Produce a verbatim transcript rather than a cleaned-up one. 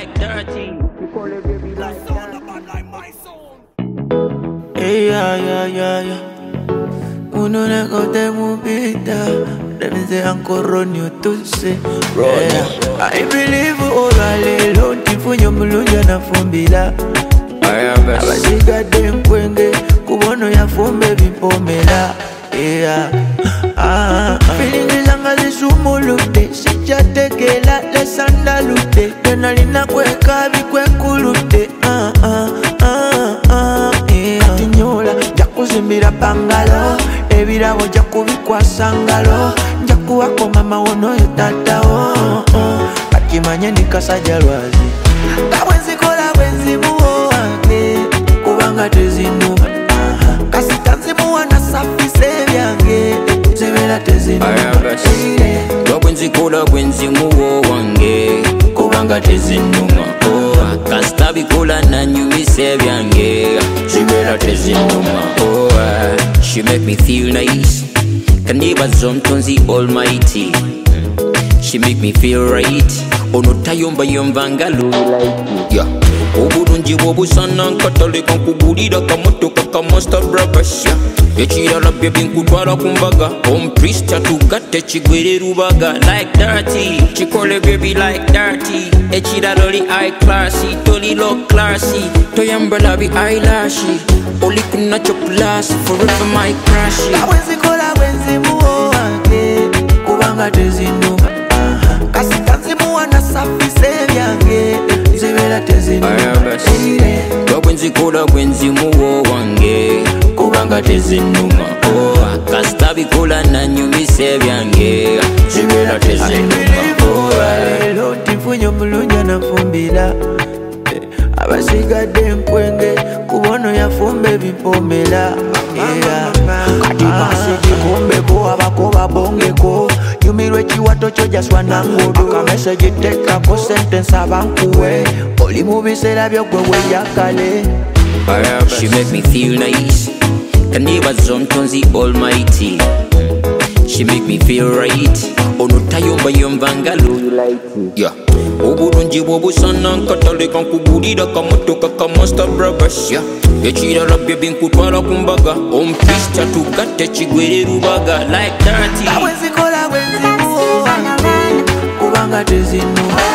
like dirty. Hey, yeah, yeah, yeah, yeah. Uno ne kote mubita. Let me say ancora new to say. I believe all alelo. Tifu nyomulunja na fumbila. Abasiga denkwenge. Kubono ya fumbe bipomela. Yeah. Ah, feeling zanga zisumulute. Sichatekela le sandalute. Denalina kweka bikwekulute. Ah, ah, ah, ah. Yeah. Tinyola jakuzimbira bangalo. Ebirabo jakubikwa ngalo. Jakuwako mama wono yo tata oh, oh. Bakimanye nikasajja lwazi. Kabwenzi kola bwenzi muwo wange. Kubanga tezinuma. Kasitanzi muwa na safise byange. Zebera tezinuma. Kabwenzi kola bwenzi muwo wange. Kubanga tezinuma. Oh, kasitabi kola na nyumise byange. Zebera tezinuma. Oh, she make me feel nice. Can never zontonzi almighty. She make me feel right. Ono tayomba yombangalo like yeah. Obulungi bw'obusana nkatale nkugulira kamotoka ka monster brabasha. Ekirala baby nkutwala ku mbaga. Home priest atugatte kigwere rubaga like dirty. Kikole baby like dirty. Ekirala oli high classy, toli low classy. Toyambala bi eyelashi. Oli kunacho classy, forever my crush. Kabwenzi kola bwenzi muwo wange. Kubanga tezinuma. Kasitanzi muwa na safise byange. Zebera tezinuma. Kabwenzi kola bwenzi muwo wange. Kubanga tezinuma. Oh, kasitabi kola na nyumise byange. Zebera tezinuma. Lelo tifu nyomulunja na fumbila. Abasigadde nkwenge. Kubono ya fumbe bipomela. Kati basi jikumbe ko abakoba bongeko. Yumirwe chiwato chojaswa na ngodo. Akameseji teka ko sentence abankuwe. Oli mubisera byokwewe yakale. She make me feel nice. Can never zontonzi almighty. She make me feel right. Ono tayomba yombangalo yeah. Obulungi bw'obusana nkatale nkugulira kamotoka ka monster brabasha. Ekirala baby nkutwala ku mbaga. Home priest atugatte kigwere rubaga like dirty. Kabwenzi kola bwenzi muwo wange. Kubanga tezinuma.